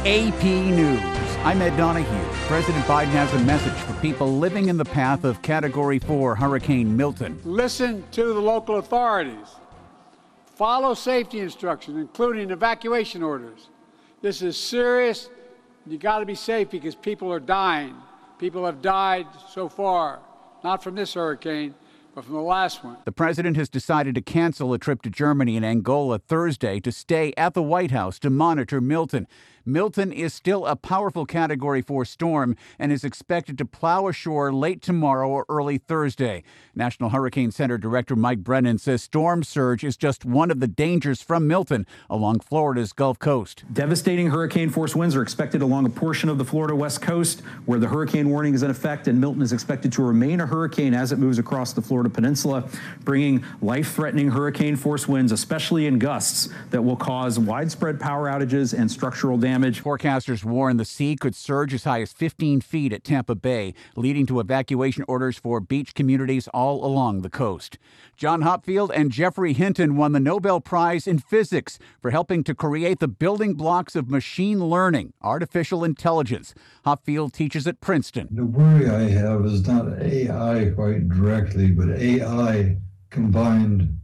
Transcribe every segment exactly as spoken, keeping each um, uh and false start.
A P News. I'm Ed Donahue. President Biden has a message for people living in the path of Category four Hurricane Milton. Listen to the local authorities. Follow safety instructions, including evacuation orders. This is serious. You got to be safe because people are dying. People have died so far, not from this hurricane, but from the last one. The president has decided to cancel a trip to Germany and Angola Thursday to stay at the White House to monitor Milton. Milton is still a powerful Category four storm and is expected to plow ashore late tomorrow or early Thursday. National Hurricane Center Director Mike Brennan says storm surge is just one of the dangers from Milton along Florida's Gulf Coast. Devastating hurricane force winds are expected along a portion of the Florida West Coast where the hurricane warning is in effect, and Milton is expected to remain a hurricane as it moves across the Florida Peninsula, bringing life-threatening hurricane force winds, especially in gusts, that will cause widespread power outages and structural damage. Forecasters warn the sea could surge as high as fifteen feet at Tampa Bay, leading to evacuation orders for beach communities all along the coast. John Hopfield and Geoffrey Hinton won the Nobel Prize in Physics for helping to create the building blocks of machine learning, artificial intelligence. Hopfield teaches at Princeton. The worry I have is not A I quite directly, but A I combined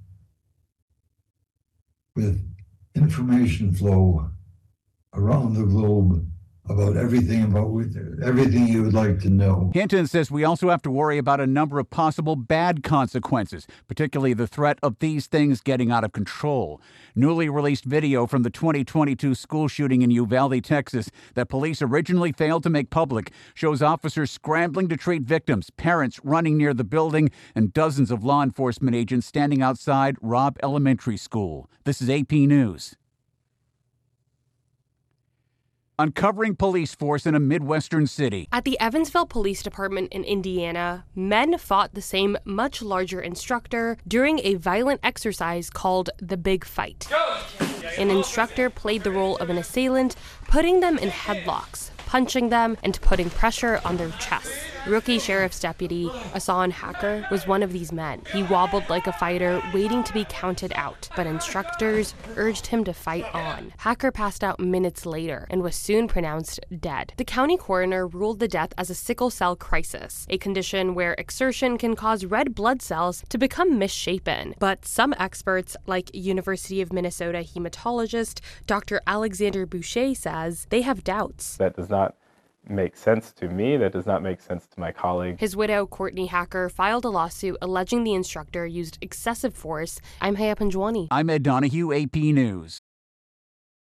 with information flow around the globe about everything about everything you would like to know. Hinton says we also have to worry about a number of possible bad consequences, particularly the threat of these things getting out of control. Newly released video from the twenty twenty-two school shooting in Uvalde, Texas, that police originally failed to make public, shows officers scrambling to treat victims, parents running near the building, and dozens of law enforcement agents standing outside Robb Elementary School. This is A P News. Uncovering police force in a Midwestern city. At the Evansville Police Department in Indiana, men fought the same much larger instructor during a violent exercise called the Big Fight. An instructor played the role of an assailant, putting them in headlocks, punching them, and putting pressure on their chests. Rookie Sheriff's Deputy Asan Hacker was one of these men. He wobbled like a fighter, waiting to be counted out, but instructors urged him to fight on. Hacker passed out minutes later and was soon pronounced dead. The county coroner ruled the death as a sickle cell crisis, a condition where exertion can cause red blood cells to become misshapen. But some experts, like University of Minnesota hematologist Doctor Alexander Boucher, says they have doubts. That does not make sense to me. That does not make sense to my colleague. His widow, Courtney Hacker, filed a lawsuit alleging the instructor used excessive force. I'm Haya Panjwani. I'm Ed Donahue, A P News.